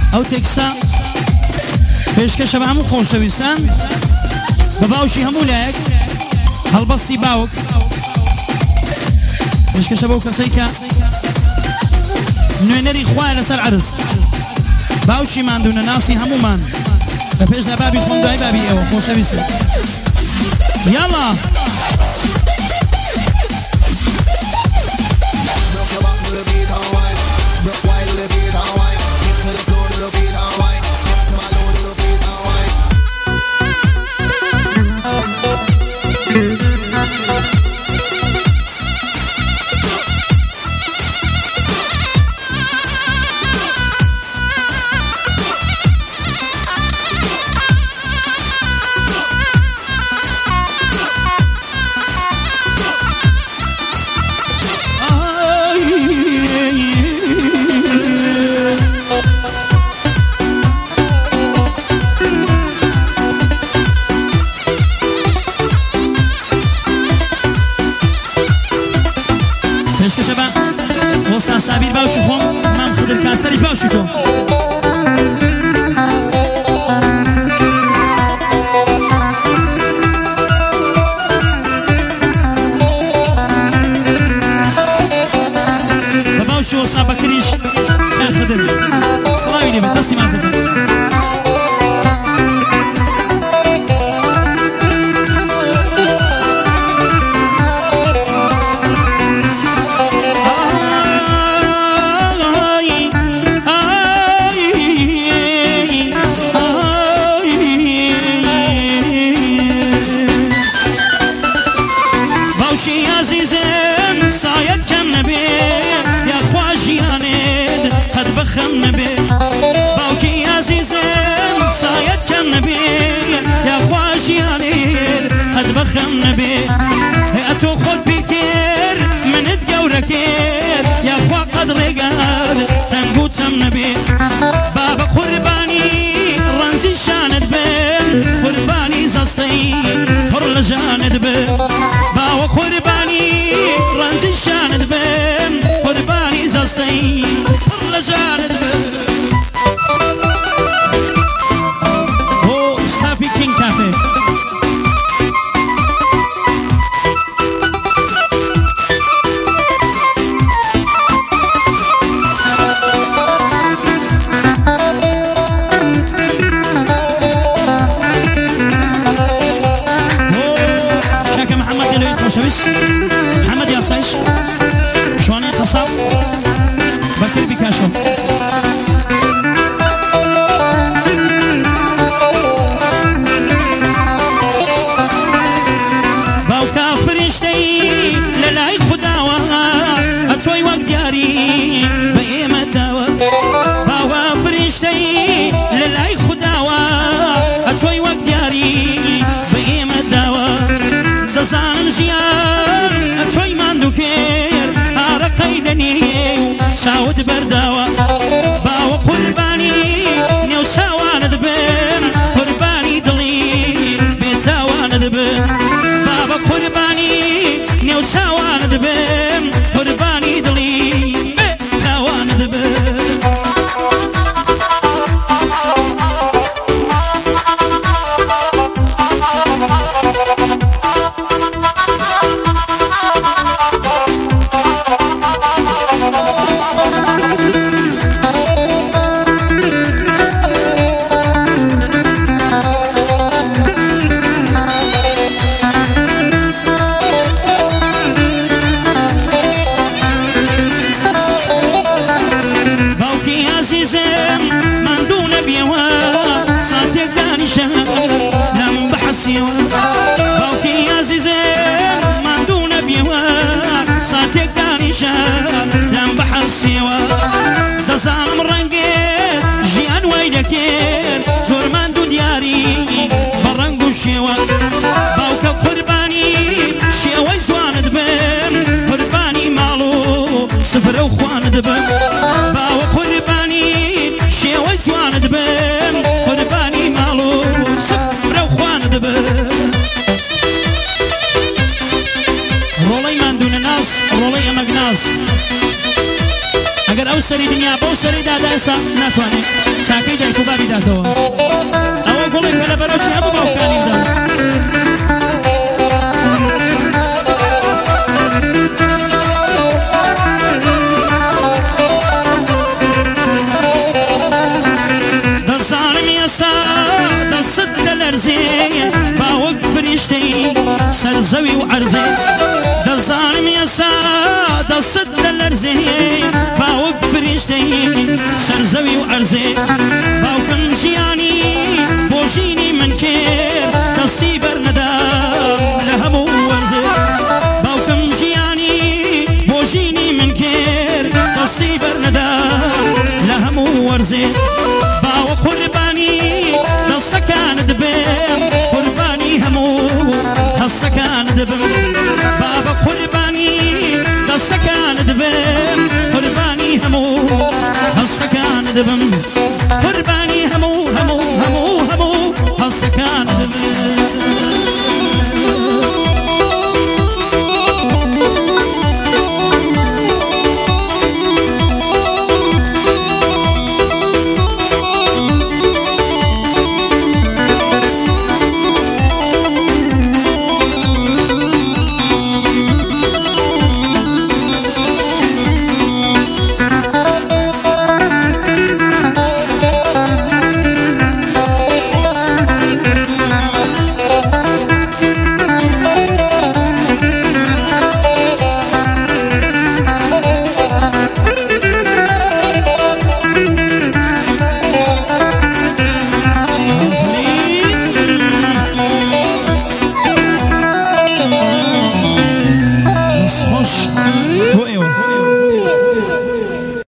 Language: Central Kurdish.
ئەو تێکسا پێشکەشە بە هەموو خۆشەویستان بە باوشی هەموو لایەک هەڵبەستی باوک پێشکەشە بەو کەسەی کە نوێنەری خوایە لەسەر عەرز باوشی ماندوونە ناسی هەموومان لە پێشدا بابی خۆم دوای بابی ئێوە خۆشەویستە یاڵا سابیر باوشی خۆم مام خودر کاسەریش باوشی تۆ بە باوشی وەسا بەکریش خودر سڵاوی لێ بێت دەستی مازەکە بخم نبي أتو خود بكير من تجوركير يا أخوة قدري قاد تنقو تم نبي بابا قرباني رنزي شاند بين قرباني زستي هرل جاند بين بابا قرباني رنزي شاند بين قرباني زستي هرل جاند بين او صافي كين كافي محمد ياسايش شواني قصاب بكر بيكاشو باو كافرشتي للاي خداوة اتشوي وقت دياري بأيما الداوة باو كافرشتي للاي خداوة اتشوي وقت دياري بأيما الداوة دزانم جيان اتشوي ماندوكير عرقيدني ساود برداوة باو قرباني نيو ساوان دبن قرباني دلي بيتاوان دبن بابا قرباني نيو ساوان دبن قرباني دلي بيتاوان دبن باوكي يا زيزين ما دون بيوا صاتك دانيشان لم بحسيوا دزام رنگي جيان ويدكين زور من دو دياري فرنگو شيوا باوكا قرباني شيوا زوان دبن قرباني مالو سفر وخوان دبن باو قرباني شيوا زوان دبن قرباني مالو سفر وخوان دبن رولي من دون الناس رولي امك ناس ئەگەر ئەو سەری دنیا بۆ سەری دادایسا ناتوانێت چاکەی دایک و بابی داتەوە ئەوە گوڵێک کە لە بەرەوشی هەموو باوکانیدا دەزانم ئێستا دەست دەلەرزێ باوەک فریشتەی سەرزەوی و عەرزێ دەزانم ئێستا دەست دەلەرزێ باوەک فریشتەی سەرزەوی و عەرزێ باوکم ژیانی بۆ ژینی من کرد دەستی بەرنەدام لە هەموو وەرزێ باوکم ژیانی بۆ ژینی من کرد دەستی بەرنەدام لە هەموو وەرزێ باوە قوربانی دەستەکانت بێم قوربانی هەموو هەستەکانت بم بابە قوربانی دەستەکانت بێم قوربانی هەموو هەستەکانت بم قوربانی هەموو هەموو هەموو هەموو هەستەکانت بم